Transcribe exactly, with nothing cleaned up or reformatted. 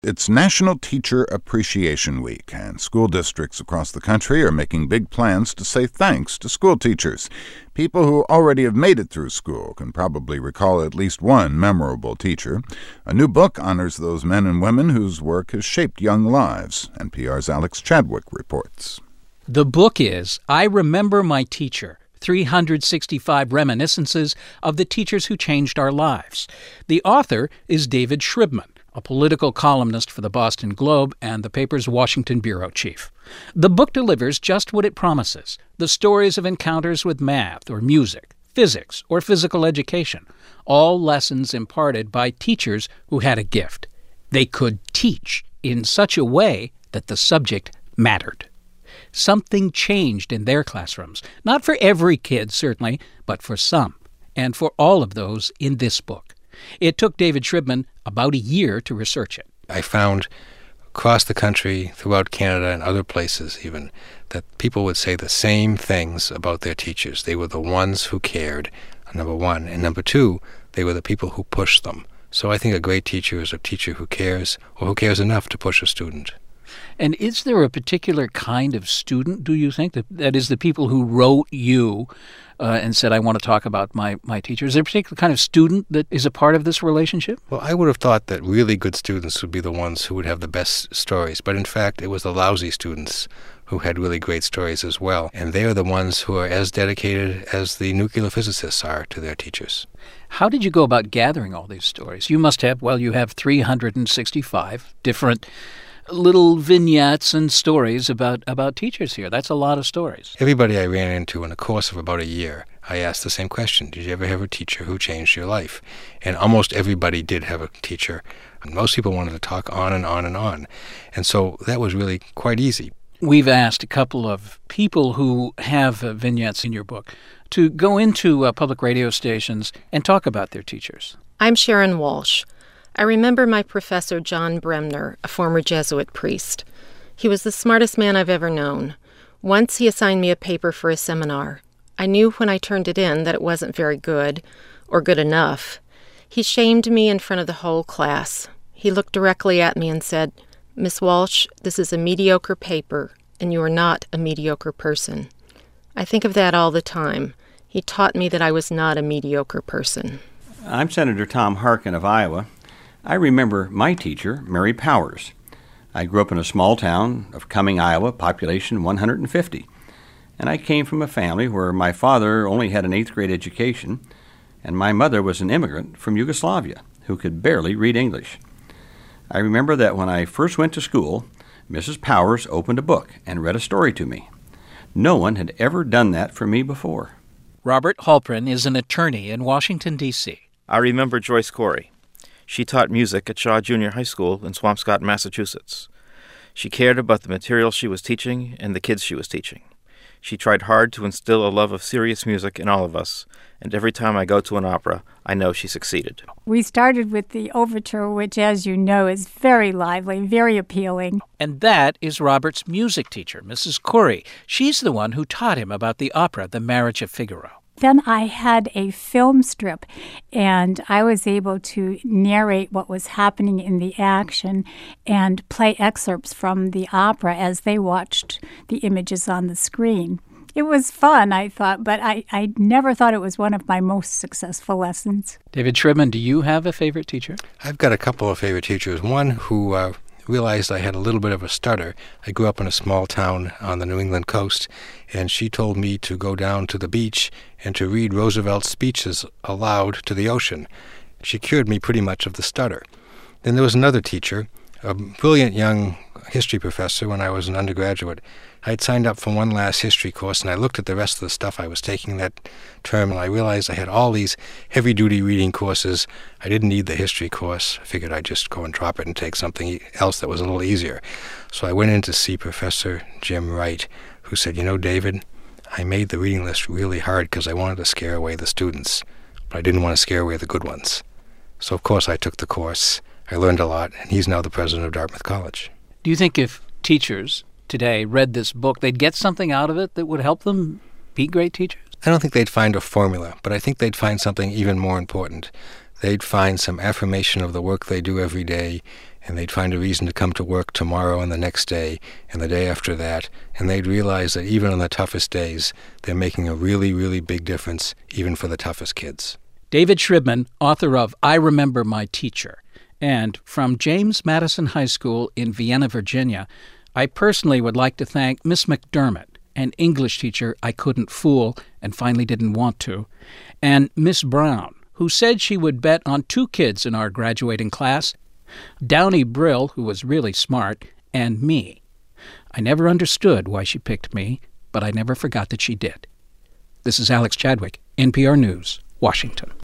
It's National Teacher Appreciation Week, and school districts across the country are making big plans to say thanks to school teachers. People who already have made it through school can probably recall at least one memorable teacher. A new book honors those men and women whose work has shaped young lives. N P R's Alex Chadwick reports. The book is I Remember My Teacher, three hundred sixty-five Reminiscences of the Teachers Who Changed Our Lives. The author is David Shribman, a political columnist for the Boston Globe and the paper's Washington bureau chief. The book delivers just what it promises, the stories of encounters with math or music, physics or physical education, all lessons imparted by teachers who had a gift. They could teach in such a way that the subject mattered. Something changed in their classrooms, not for every kid, certainly, but for some, and for all of those in this book. It took David Shribman about a year to research it. I found across the country, throughout Canada and other places even, that people would say the same things about their teachers. They were the ones who cared, number one. And number two, they were the people who pushed them. So I think a great teacher is a teacher who cares, or who cares enough to push a student. And is there a particular kind of student, do you think, that, that is the people who wrote you uh, and said, I want to talk about my, my teacher? Is there a particular kind of student that is a part of this relationship? Well, I would have thought that really good students would be the ones who would have the best stories. But in fact, it was the lousy students who had really great stories as well. And they are the ones who are as dedicated as the nuclear physicists are to their teachers. How did you go about gathering all these stories? You must have, well, you have three hundred sixty-five different little vignettes and stories about, about teachers here. That's a lot of stories. Everybody I ran into in the course of about a year, I asked the same question. Did you ever have a teacher who changed your life? And almost everybody did have a teacher. And most people wanted to talk on and on and on. And so that was really quite easy. We've asked a couple of people who have uh, vignettes in your book to go into uh, public radio stations and talk about their teachers. I'm Sharon Walsh. I remember my professor, John Bremner, a former Jesuit priest. He was the smartest man I've ever known. Once he assigned me a paper for a seminar. I knew when I turned it in that it wasn't very good, or good enough. He shamed me in front of the whole class. He looked directly at me and said, Miss Walsh, this is a mediocre paper, and you are not a mediocre person. I think of that all the time. He taught me that I was not a mediocre person. I'm Senator Tom Harkin of Iowa. I remember my teacher, Mary Powers. I grew up in a small town of Cumming, Iowa, population one hundred fifty. And I came from a family where my father only had an eighth grade education, and my mother was an immigrant from Yugoslavia who could barely read English. I remember that when I first went to school, Missus Powers opened a book and read a story to me. No one had ever done that for me before. Robert Halprin is an attorney in Washington, D C I remember Joyce Corey. She taught music at Shaw Junior High School in Swampscott, Massachusetts. She cared about the material she was teaching and the kids she was teaching. She tried hard to instill a love of serious music in all of us, and every time I go to an opera, I know she succeeded. We started with the overture, which, as you know, is very lively, very appealing. And that is Robert's music teacher, Missus Corey. She's the one who taught him about the opera, The Marriage of Figaro. Then I had a film strip, and I was able to narrate what was happening in the action and play excerpts from the opera as they watched the images on the screen. It was fun, I thought, but I, I never thought it was one of my most successful lessons. David Shribman, do you have a favorite teacher? I've got a couple of favorite teachers. One who uh, realized I had a little bit of a stutter. I grew up in a small town on the New England coast, and she told me to go down to the beach and to read Roosevelt's speeches aloud to the ocean. She cured me pretty much of the stutter. Then there was another teacher, a brilliant young history professor when I was an undergraduate. I'd signed up for one last history course, and I looked at the rest of the stuff I was taking that term, and I realized I had all these heavy-duty reading courses. I didn't need the history course. I figured I'd just go and drop it and take something else that was a little easier. So I went in to see Professor Jim Wright, who said, you know, David, I made the reading list really hard because I wanted to scare away the students, but I didn't want to scare away the good ones. So, of course, I took the course. I learned a lot, and he's now the president of Dartmouth College. Do you think if teachers today read this book, they'd get something out of it that would help them be great teachers? I don't think they'd find a formula, but I think they'd find something even more important. They'd find some affirmation of the work they do every day and they'd find a reason to come to work tomorrow and the next day and the day after that, and they'd realize that even on the toughest days, they're making a really, really big difference, even for the toughest kids. David Shribman, author of I Remember My Teacher. And from James Madison High School in Vienna, Virginia, I personally would like to thank Miss McDermott, an English teacher I couldn't fool and finally didn't want to, and Miss Brown, who said she would bet on two kids in our graduating class, Downey Brill, who was really smart, and me. I never understood why she picked me, but I never forgot that she did. This is Alex Chadwick, N P R News, Washington.